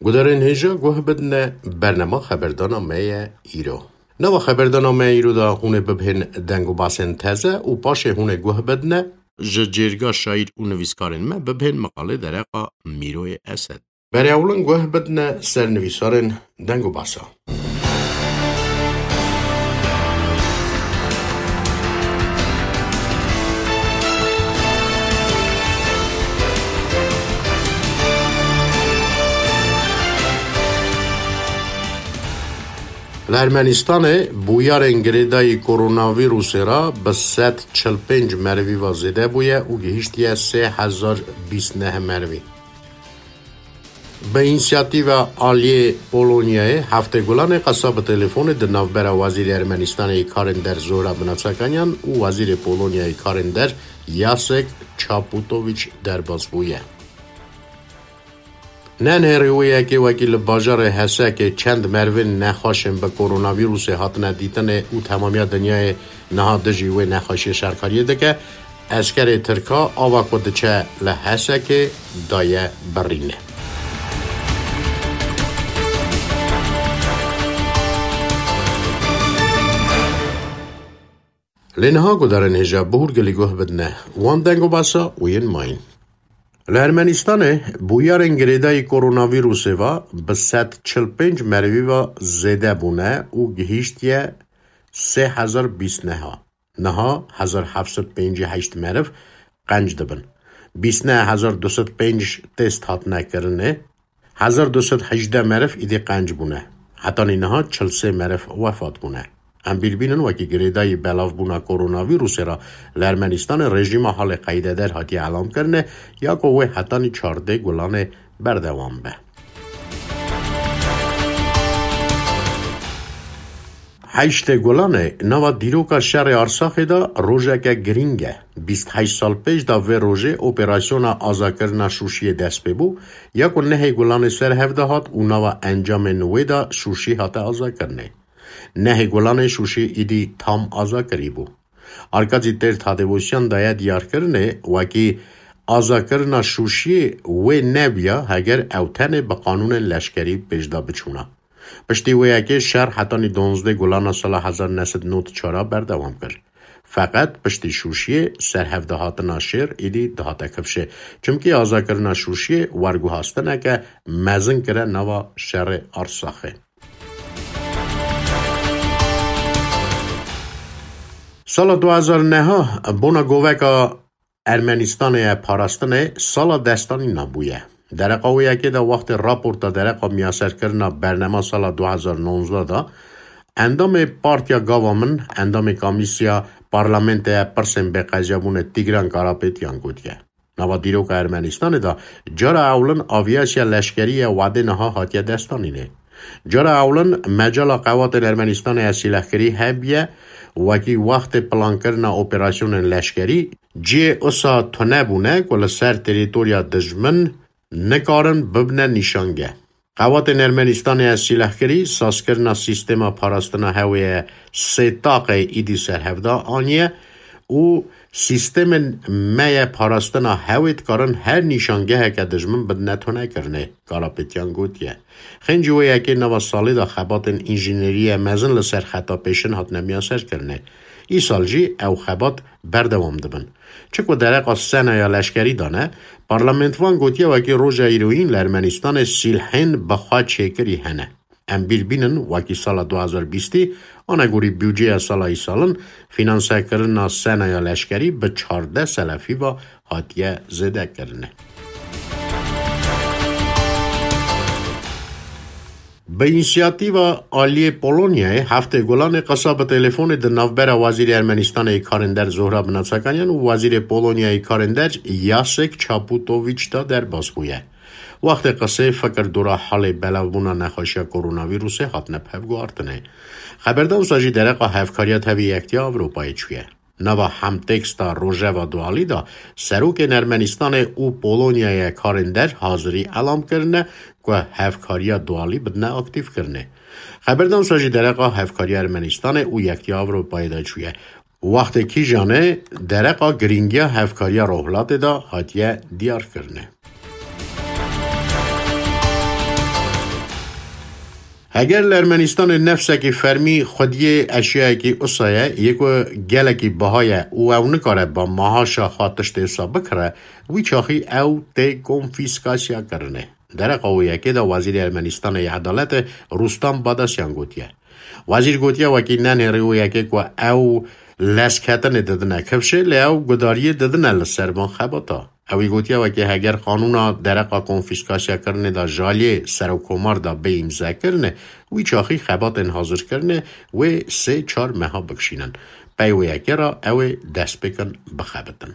گذرن هجا گوه بدن برنامه خبردارنامه ایرو. نوا خبردارنامه ایرو دا هونه ببهن دنگو باسن تازه و پاشه هونه گوه بدن جرگا شایر و نویسکارن ما ببهن مقاله درقا میروی اسد. برای اولن گوه بدن سر نویسارن دنگو باسا. لرمنستان بویار گریدای کرونا ویروس را به 145 مروی وازده بویه و گهیشتیه 3029 مروی. به اینسیاتیو عالی پولونیای هفته گلان قصاب تلفن دنوبر وزیر ارمنستان کارندر زورا بناتساکانیان و وزیر پولونیای کارندر یاسک چاپوتوویچ در باز بویه. ننهریویه که وکیل باجار حسه که چند مروین نخواشن به کرونا ویروس هاتنه دیتن او تمامی دنیای نهادجی و نخواشی شرکاریه ده که اسکر ترکا آوا کدچه لحسه که دایه برینه. لینها گدارن هجا بهور گلیگوه بدنه وان دنگو باسا وین ماین. لرمنستان بویار گریدای کرونا ویروس و به 145 مروی و زده بونه و گهیشتیه 3029 نها 1758 مرو قنج دبن 29205 تست هات نکرنه 1218 مرو ایده قنج بونه حتی نها 43 مرو وفات بونه. ام بیربینن وکی گریدای بلاف بونا کرونا ویروس را لرمنستان رژیم حال قیده در هاتی اعلام کرنه یا کوه حتانی 14 گلان بردوام به. 8 گلان نوا دیروکا شهر آرساخی دا روژه که گرینگه 28 سال پیش دا و روژه اپراسیون آزا کرنا شوشی دست ببو یا که 9 گلان سر هفته هات و نوا انجام نوی دا شوشی هات آزا کرنه. 9 گلان شوشی ایدی تام آزا کری بو. ارکازی تر تادوشیان داید دیار کرنه وکی آزا کرنا شوشی و نبیا هگر اوتن به قانون لشکری بجدا بچونا. پشتی وی که شهر حتانی 12 گلان سال 1994 بردوام کرد. فقط پشتی شوشی سر هفته هات ناشر ایدی دهاته کفشه. چمکی آزا کرنا شوشی ورگو هستنه که مزن کره نوا شهر آرساخه. سال 2009 بونا گووکا ارمنستان پاراستانه سال دستانی نبویه. در قویه که دا وقت راپورت در قا میاسر کرنا برنامه سال 2019 دا اندام پارتیا گاوامن اندام کامیسیا پارلمنت پرسن به قضیبون تیگران کاراپیتیان گودیه. نوا دیروک ارمنستان دا جارا اولن آویاسیا لشکری وعده نها هاتیا دستانینه. جارا اولن مجال قوات ارمنستان اسیلحکری هبیه وکی وقت پلان کرنا اپراسیون لشکری جی اصا تونه بونه کل سر تریتوریا دجمن نکارن ببنه نشانگه. قوات ارمنستان اسیلحکری ساز کرنا سیستما پاراستنا هوی سیتاق ایدی سر هفته آنیه و سیستم مای پاراستنا هویت کارن هر نشانگه که دجمن بدنه تونه کرنه کاراپیتیان گوتیه. خنجوه یکی نوا سالی دا خبات انجینری مزن لسر خطا پیشن هات نمیاسر کرنه. ای سال جی او خبات بردوام دبن. چکو درقا سنه یا لشکری دانه پارلمنتوان گوتیه وکی روژا ایروین لرمنستان سیلحین بخواه چیکری هنه. ام بیربینن وکی سال 2020 آنگوری بیوجه سال ای سالن فینانسه کرنا سنه یا لشکری به 14 سلفی و هاتیه زده کرنه. به اینسیاتیو عالی پولونیای هفته گلان قصاب تلفن دنوبر وزیر ارمنستان کارندر زهرا بناتساکانیان و وزیر پولونیای کارندر یاسک چاپوتوویچ دا در باز بویه. وقت قصه فکر دورا حال بلاوبونا نخوشی کرونا ویروس هات نپهو گوارتنه. خبردان ساجی درقا هفکاریت هوی یکتیا اروپای چویه. نوا هم تکستا روژه و دوالی دا سروک ارمنستان او پولونیای کارندر حاضری اعلام کرنه که هفکاری دوالی بدنه اکتیف کرنه. خبردان ساجی درقا هفکاری ارمنستان او یکتیا اروپای دا چویه. وقت کی جانه درقا گرینگیا هفکاری روحلات دا هاتیه دیار کرنه. اگر لرمنستان نفسه که فرمی خودی اشیاء که اصایه یکو گله که بهای او نکاره با ماهاشا خاطشت حساب بکره وی چاخی او تی کنفیسکاسیا کرنه. در قویه که دا وزیر ارمنستان عدالت رستم باداسیان گوتیه. وزیر گوتیه وکی ننه رویه که او لسکتن ددنه کفشه لی او گداری ددنه لسربان خباتا. اوی گوتیه وکی اگر قانونا درقا کنفیسکاسیا کرنه دا جالی سر و کمار دا به امزا کرنه وی چاخی خبات حاضر کرنه و 3-4 ماه بکشینن. پیوی اکی را اوی دست بکن بخبتن.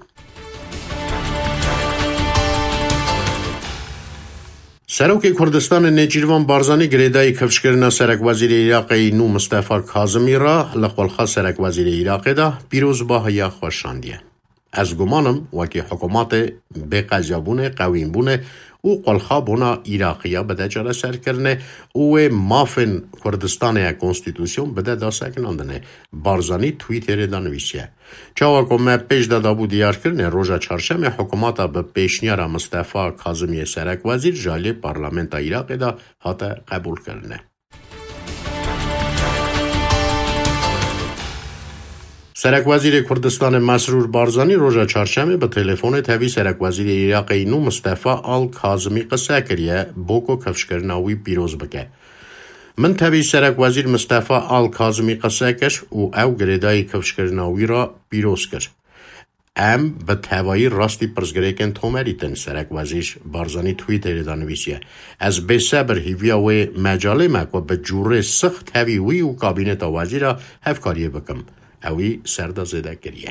سروک کردستان نجیروان بارزانی گریدای کفش کردن سرک وزیر عراقی نو مصطفی کاظمی را لقلخا سرک وزیر عراقی دا پیروز با هیا خوشاندیه. از گمانم وکی حکومت به قضیابونه قویم بونه او قلخا بونا عراقیا بده جاره سر کرنه او مافن کردستان کنستیتوسیون بده دا سکناندنه. بارزانی تویتر دا نویسیه. چاوکم پیش دادا بود دیار کرنه روژا چارشم حکومتا به پیشنیار مصطفی کاظمی سرک وزیر جالی پارلمنت عراقی دا حتی قبول کرنه. سرک وزیر کردستان مسرور بارزانی روژا چهارشنبه به تلفن تاوی سرک وزیر عراقی نو مصطفی آل کاظمی قصه کریه بوکو کفشکرناوی پیروز بکه. من تاوی سرک وزیر مصطفی آل کاظمی قصه کش او گریدای کفشکرناوی را پیروز کش. ام به تاوایی راستی پرزگریکن تومریتن سرک وزیر بارزانی تویتر دانویسیه. از به صبر هیویا و مجاله مکو به جوره سخت تاوی وی و کابینت وزیر را هفکاریه بکم. اوی سردا زده کریه.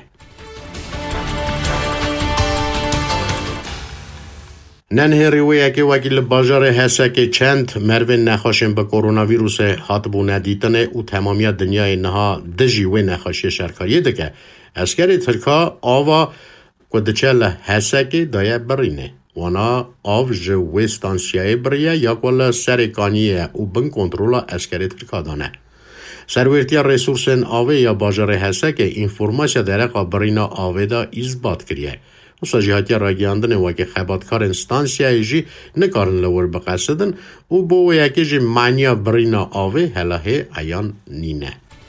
ننه رویه که وکیل باجار هسته که چند مروین نخواشن به کرونا ویروس حاطبو ندیتنه او تمامی دنیای نها دجی و نخواشی شرکاریه دکه. اسکر ترکا آوا کدچل هسته که دایه برینه. وانا آو جوه ستانسیای بریه یا کل سرکانیه او بن کنترولا اسکر ترکا دانه. سرورتیا ریسورسن آوه یا باجار هسته که اینفورماسیا درقا برینا آوه دا ایزباد کریه. و ساجیهاتیا را گیاندن وکی خباتکار انستانسیای جی نکارن لور بقصدن و بو یکی جی معنیا برینا آوه هلاهی ایان نینه.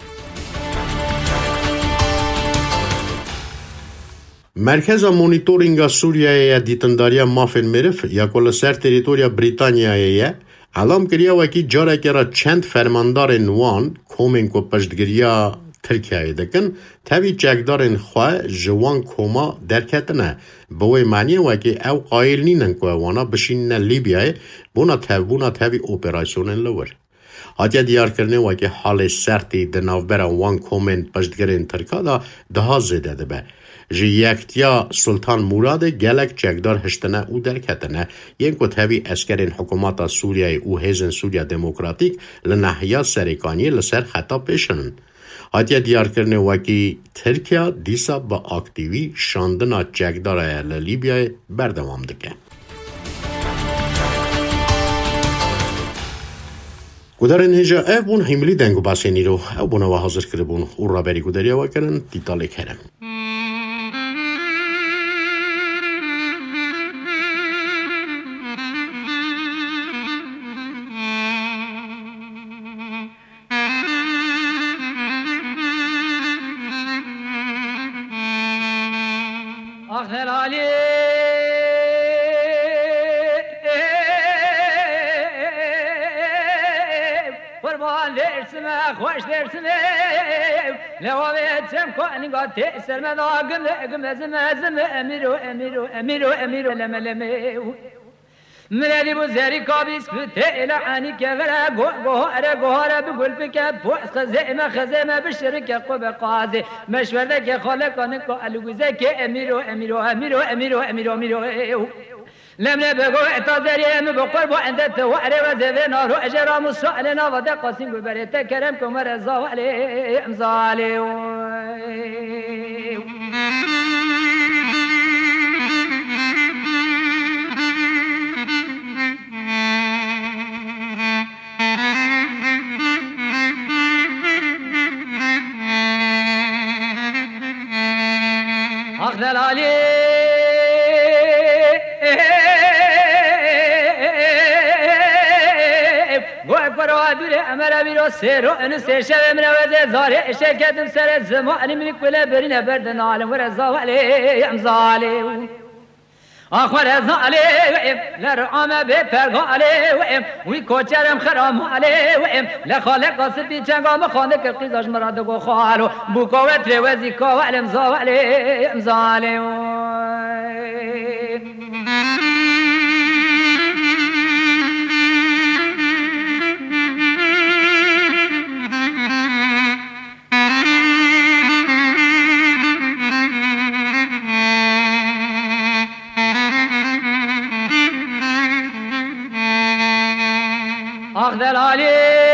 مرکز مونیتورینگ سوریه دیتنداریا مافن مرف یا کل سر تریتوریا بریتانیایه علام کریه وکی جاره که را چند فرماندار نوان کومین کو پشتگیریا ترکیه دکن تاوی جگدارن خواه جوان کوما درکتنه بوی معنی وکی او قایل نینن که وانا بشین لیبیای بونا تاوی اپراسیونن لور. حاجه دیار کرنه وکی حال سرتی دناوبر وان کومین پشتگیرین ترکا دا ده زده ده به. جی یکتیا سلطان مراد گلک جگدار هشتنه او درکتنه ین که تاوی اسکرین حکومات سوریه او هیزن سوریا دموکراتیک لنحیا سرکانی لسر خطا پیشنن. حاجه دیار کرنه وکی ترکیا دیسا با اکتیوی شاندنا جگدار لیبیای بردوام دکه. گودارن هجا او بون حملی دنگو باسینی رو او بونه و حاضر کرده بون او را بری گوداریا و کرن دیتاله کرن. خوش درسنه لوابتم كوني قد تأسر مذاقم زم أميرو لملمي ملالي بوزاري كابيس فتاة لحاني كفلا قهارة بقول بك بوس خزيمة بالشركة قبة قاضي مشور ذاك خالقانك قالوا ذاك أميرو لم نبقوا اعتذري بقرب عند التواري وزذنا رؤجر مصالنا ودقسم ببريت كرمكم ورزا علي امزالي أخذل علي گوه کرا دوره امر بیرو سرو ان سرشب من وز زاره شرکتم سر زمان من کله برین بردن عالم ور زواله امزاله آخر از ناله لرعام به پرگاله وی کوچرم خرام علی لخالق قصد بی چنگام خانه که قیزاش مراد گو خالو بوکوت روزی کوالم زواله امزاله دلالی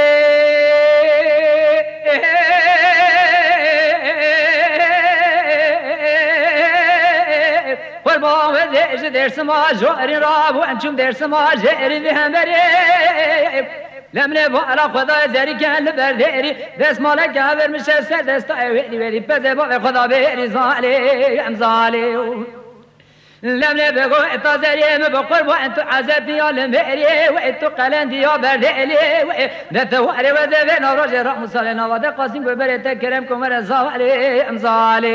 قربان وزش درس ما جوری راب و انچوم درس ما جری بهم بری لمن بالا خدا زری کن بردری دست مالک هر میشه سر دست ویلی ویلی پس با خدا بری زالی امزالی لمن بگو اتا زریم بقرب و انتو عزبی المهری و انتو قلندی یا بردعلی و نتواری و زبین راج رحم صلی نواده قاسم و برد کرم کمر زوالی امزالی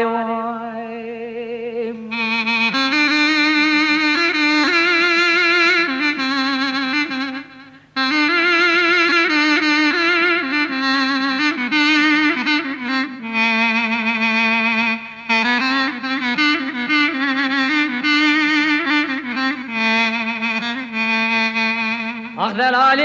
دلالی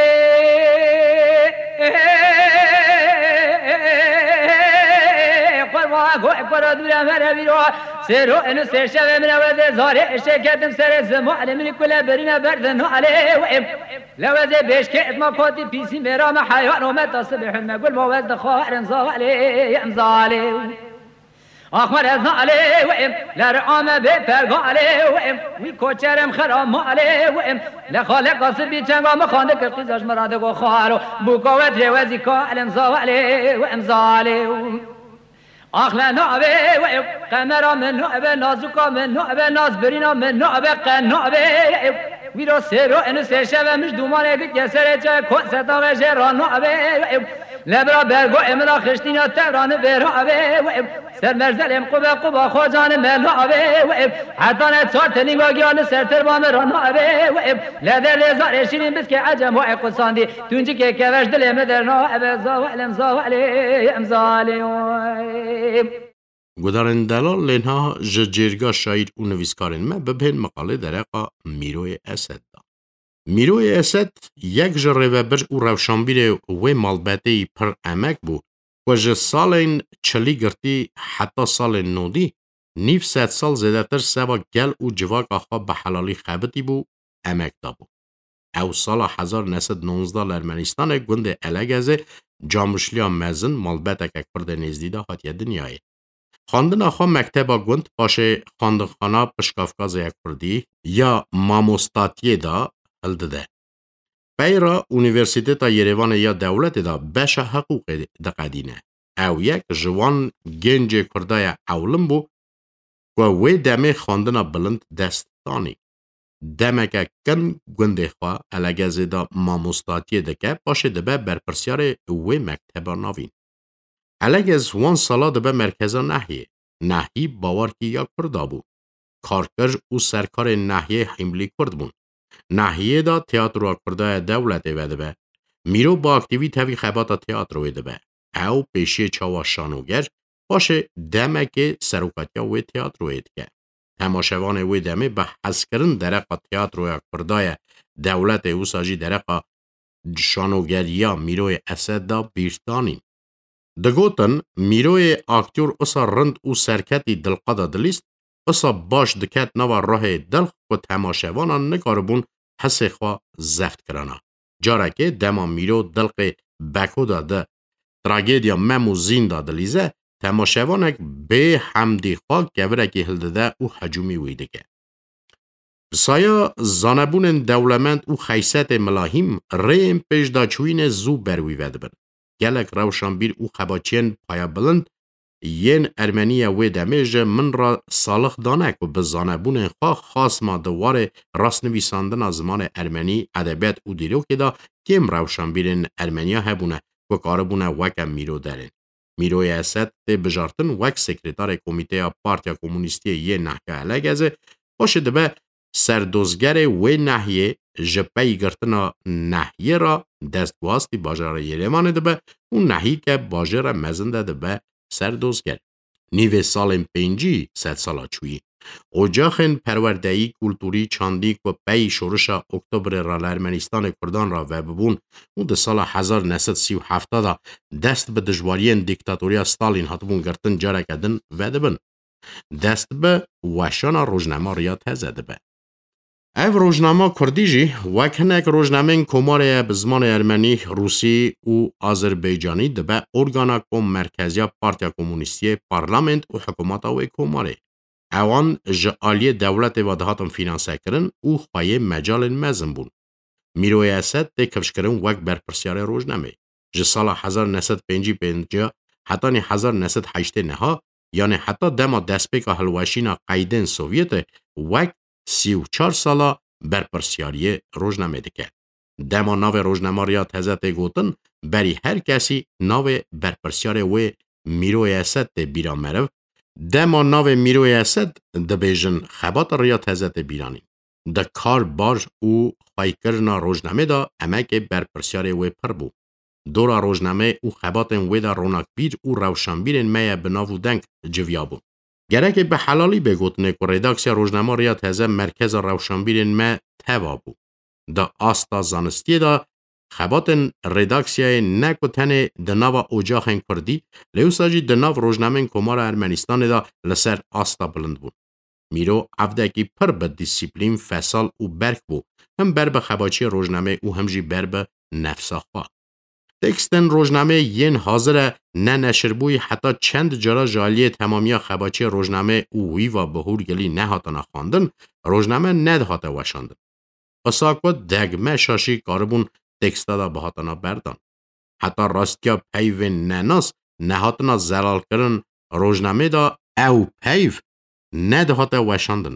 قربا دورم هر بیرو سرو انو سرشب من وزه زاره شرکتم سر زمان من کله برین بردن علی لوزه بیش که اتما پاتی پیسی مرام حیوان و متصبح المقل موزد خوارن زوالی امزالی آخر از ناله لرعام به پرگاله وی کوچرم خرام علی لخالق قصد بی چنگام خانه که قیزاش مراد گو خالو بوکوت روزی کالم زوالی امزالی آخلا نعبه قمرا من نعبه نازوکا من نعبه نازبرینا من نعبه قنعبه ویرو سرو انو سرشب مش دومانه گد یسره چه کن ستاوه جران نعبه لبرا برگو امرا خشتینا تران برابه سر مرزلم قبا خوزان ملابه حتی نتسار تنینگا گیان سرتر بام رانابه لدر لیزار شیرین بس که عجم و اقصاندی تونجی که کفش دلم در نابه زوالم زوالی امزالی گودارن دلال لینها جرگا شایر و نویسکارن ما ببین مقاله درقا میروی اسد دا. میروی اسد یک جره و بر او روشنبیر و مالبتی پر امک بو و جه سالین چلی گرتی حتی سال نودی نیف 100 سال زیده تر سوا گل و جواک آخوا به حلالی خبتی بو امک دا بو. او سال 1919 لرمنستان گوند الگزه جامشلیا مزن مالبتک اکبرد نزدیده حاتیه دنیای. خواندن آخوا مکتبا گوند باشه خواندخانا پشکافکاز اکبردی یا ماموستاتیه دا هلده ده. پیرا اونیورسیته تا یریوان یا دولت دا بشه حقوق دقدینه. او یک جوان گنج کردای اولم بو و وی دمه خواندن بلند دستانی. دمه که کن گنده خواه الگزه دا ماموستاتیه دکه باشه دبه برپرسیار وی مکتبا ناوین. الگز وان سالا دبه مرکزا نحیه باور کی یا کردا بو. کارکر او سرکار نحیه حملی کرد بون. نحیه دا تیاتر و کردای دولت ویده به. میرو با اکتیویت هوی خباتا تیاتر ویده به. او پیشی چاوا شانوگر باشه دمه که سروکاتیا وی تیاتر ویده که. تماشوان وی دمه به حسکرن درقا تیاتر و کردای دولت او ساجی درقا شانوگریا میروی اسد دا بیرتانین. دگوتن میروی اکتور اصا رند او سرکتی دلقادا دلیست اصا باش دکت نوا راه دلخ و تماشوانا نکاربون حس خوا زفت کرانا. جارکه دما میرو دلق بکو داده تراگیدیا ممو زین دادلیزه تماشوانک به حمدی خوا گورکی هلده او حجومی ویده که. بسایا زانبون دولمند او خیست ملاهیم ریم پیش دا چوین زو بروی وده بن. گلک روشنبیر او خباچین پایا بلند ین ارمنی و دمیج من را سالخ دانک و بزانه بون خواه خاص ما دوار راست نویساندن زمان ارمنی ادبیات او دیرو که دا کم روشن بیرن ارمنیا هبونه و کاربونه وکم میرو دارن. میروی اسد تی بجارتن وک سکرتار کمیته پارتیا کمونیستی یه نحکه علگزه باشه دبه سردوزگر و نحیه جپی گرتنا نحیه را دستگواستی باجار یریمان دبه اون نحیه که باجار مزنده دبه سردوزگر. نیوه سال 5 سالا چویی. اجاخن پروردهی کلتوری چاندیک و پی شورش اکتبر را ارمنستان کردان را و ببون او ده سال 1937 دا دست به دجوارین دیکتاتوری استالین هاتبون گرتن جاره کدن و دبن. دست به وشان روزنامه ریا تزه دبه. او روزنامه کردی جی وکنک روزنامه کماره بزمان ارمنی، روسی و آذربایجانی دبه ارگانا کم مرکزی پارتیا کمونیستی پارلمنت و حکومت و کماره. اوان جعالی دولت و دهاتم فینانسه کرن او خواهی مجال مزن بون. میروی اسد ده کفش کرن وک برپرسیار روزنامه. جه سال 1955 حتی 1989 یعنی حتی دما دستپیک هلوشینا قیدن سوویت وک 34 سالا برپرسیاری روزنامه دکه. دما ناو روزنامه ریا تزت گوتن بری هر کسی ناو برپرسیار و میروی اسد ده بیران مرو دما ناو میروی اسد ده بیجن خبات ریا تزت بیرانی. ده کار بار او خواهی کرنا روزنامه دا امک برپرسیار و پر بو. دورا روزنامه او خبات و دا روناکبیر او روشنبیر میه بناو دنگ جویا بو. گره که به حلالی بگوتنه که رداکسیا روزنامه ریا تزه مرکز روشنبیر ما توا بو. دا آستا زانستی دا خباتن رداکسیای نکوتنه دناو اوجاخن کردی لیوساجی دناو روزنامه کمار ارمنستان دا لسر آستا بلند بود. میرو افدکی پر به دیسیپلین فصل و برک بود. هم بر به خباچی روزنامه او همجی بر به نفساخوا. تکستن روزنامه ین حاضر نه نشر بوی حتی چند جرا جالی تمامی خباچی روزنامه او وی و بهور گلی نه هاتنا خواندن روزنامه ند هاته وشاندن. اساکو دگمه شاشی کاربون تکستا دا بهاتنا بردان. حتی راستیا پیو نناس نهاتنا زلال کرن روزنامه دا او پیو ند هاته وشاندن.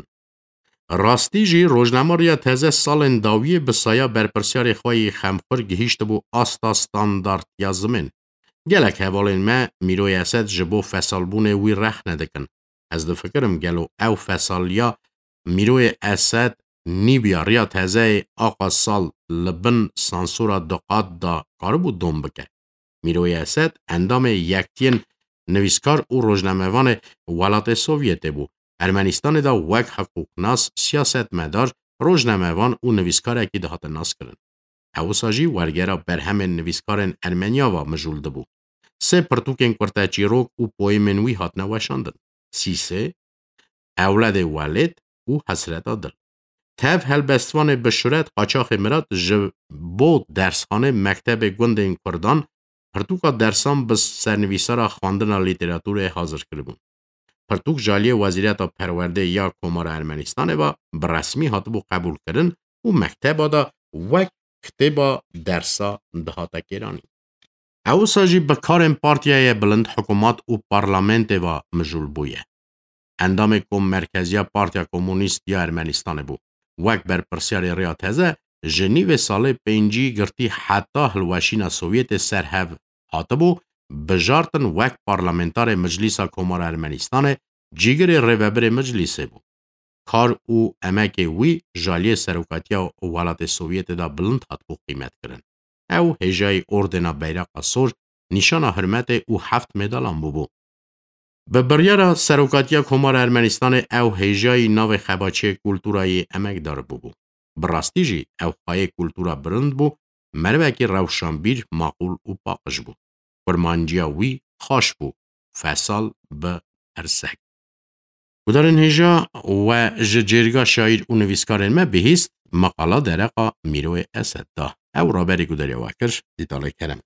راستی جی روزنامه ریا تازه سال انداوی بسایا برپرسیار خواهی خمخور گهیشت بو آستا ستاندارد یازمین. گلک حوالین ما میروی اسد جبو فصل بونه وی رخ ندکن. از دو فکرم گلو او فصل یا میروی اسد نیبیا ریا تازه آقا سال لبن سانسورا دقات دا کاربو دوم بکه. میروی اسد اندام یکتین نویسکار او روزنامه‌وان ولایت سوویت بو. ارمنستان دا وک حقوق ناس سیاست مدار روزنامه‌وان او نویسکار اکی دهات ناس کرن. او ساجی ورگرا برهم نویسکارن ارمنیا و مجولده بو. سه پرتوکن کرتاچی روک او پویمنوی هات نوشاندن. سیسه اولاد والد او حسرت دل. تف هلبستوان بشورت قاچاق مرات جبو درسخانه مکتب گوند کردان پرتوکا درسان بس سرنویسارا خواندن لیتراتور حاضر کربون. پرتوک جالی وزیرت پرورده یا کمار ارمنستان و برسمی هاتبو قبول کرن و مکتب دا وک کتبا درسا دهاتا کرانی. او ساجی بکارن پارتیای بلند حکومت و پارلمنت و مجول بویه. اندام کم مرکزی پارتیا کمونیست یا ارمنستان بو. وک بر پرسیار ریات هزه جنیو سال 5 گرتی حتی هلوشین سوویت سرهو هاتبو بجارتن وک پارلمنتار مجلس کمار ارمنستان جیگر ریوبر مجلس بو. کار او امک وی جالی سروکاتیا و ولایت سوویت دا بلند هاتبو قیمت کرن. او هجای اردنا بیرق سور نشان حرمت او 7 مدالان بو. به بریار سروکاتیا کمار ارمنستان او هجای ناو خباچه کلتورای امک دار بو. براستی جی او خواهی کلتورا برند بو مروکی روشنبیر معقول و پاقش بو. برمانجیا وی خوش بو. فصل به ارسک. و در این هجا و جرگا شایر و نویسکارن ما بهیست مقاله درقا میروی اسد دا. او را بری گداری واکرش دیتاله کرم.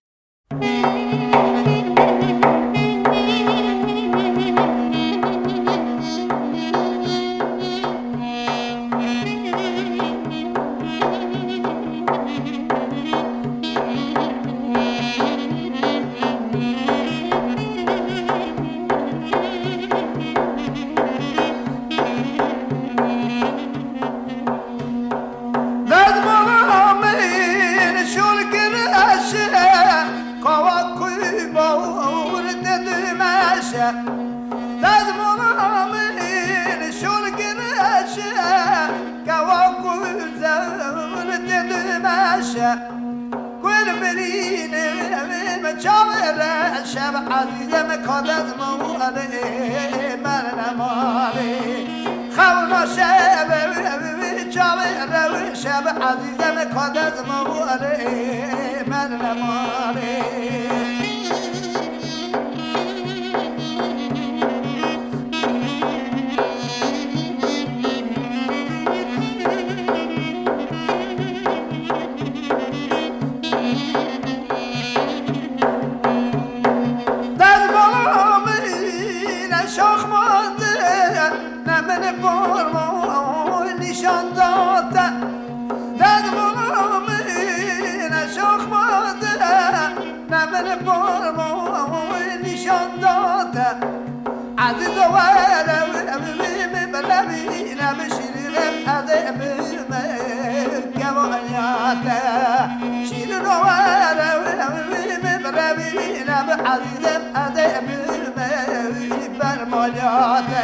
كل مرين مجاور شب عزيزة مكادز موالي مرنا مالي خونا شب مجاور شب عزيزة مكادز موالي مرنا مالي عزيز وانا بلبينا بشيرين أذيب كمانياتا شيرين وانا بلبينا بعزيز أذيب برمانياتا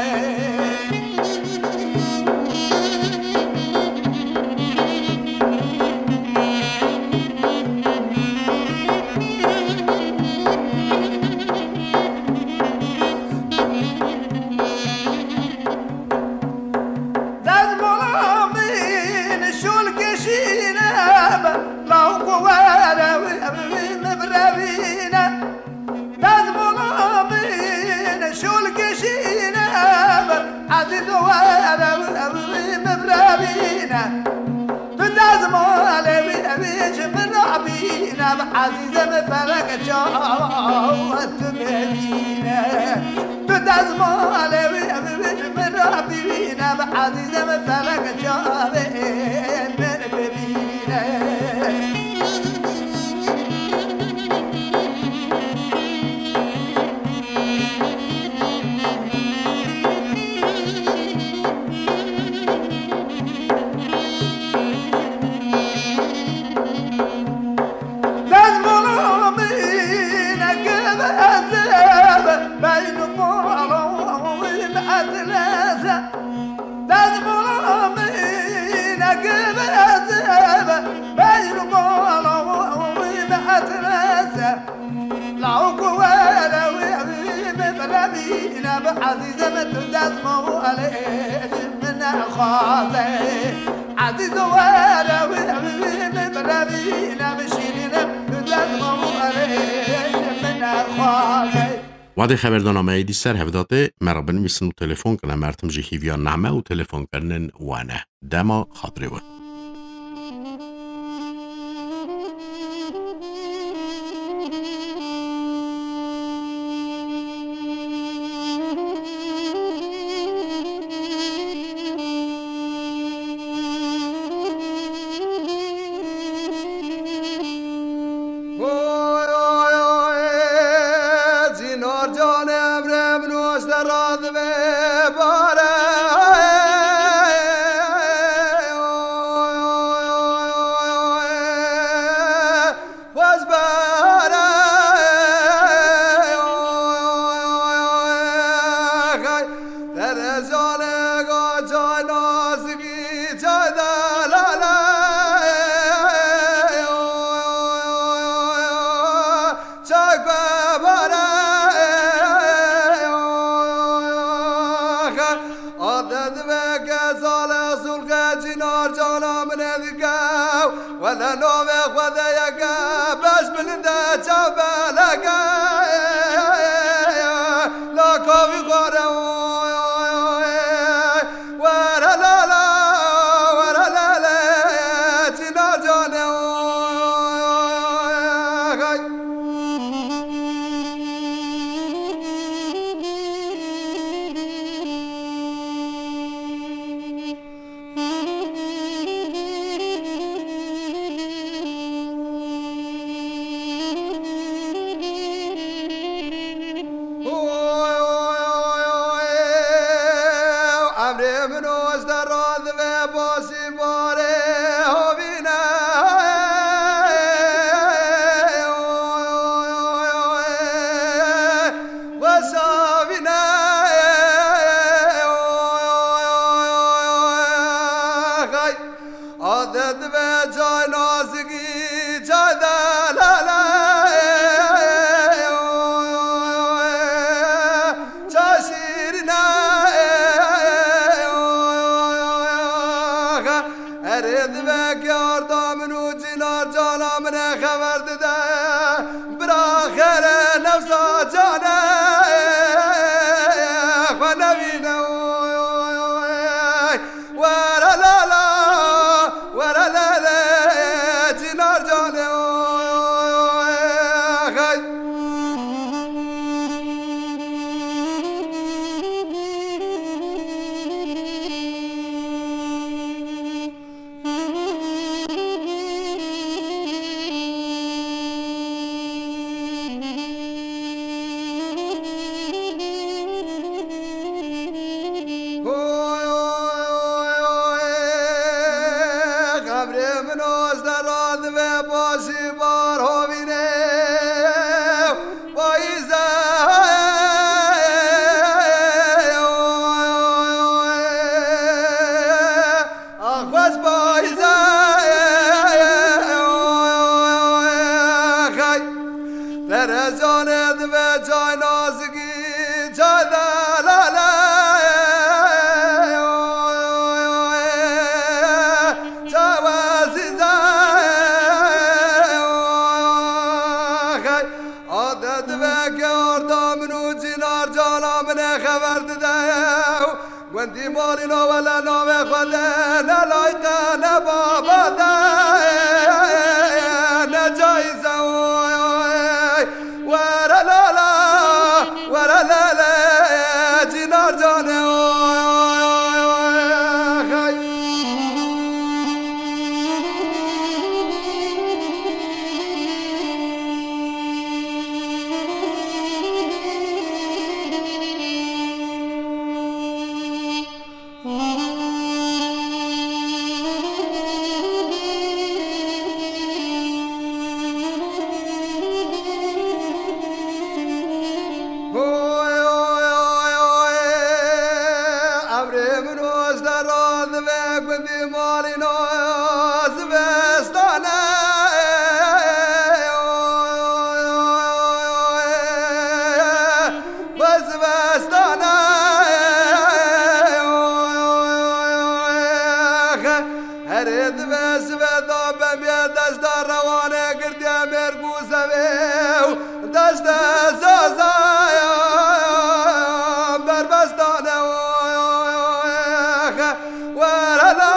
عزيز وانا مبرابينا تدازم على بيش من رابينا عزيز مفرق جاوت بينا تدازم على بيش من رابينا عزيز مفرق جاوت من بينا عزيزة ما تدزمو عليه من خاطئ عزيز وانا وحبيبي برابينا مشيرينا تدزمو عليه من خاطئ وادي خبردنامه دیسر هفداته مرابن میسن و تلفن کنه مرتم جهیویان نعمه و تلفن کنن وانه دما خاطره ون ولا نوبة ولا يقا باش بلدا تشابه لقا لا كوفي غورا ورا لا لا ورا لا لا تنا جانا خبر داده برا خیر نفسا جانه خو نبینه ورا لالا ورا لالا جنار جانه وندي مالنا ولا نوم خلنا لايقا نبابا نجايزة ورا لالا ورا لالا جنار جاني ورا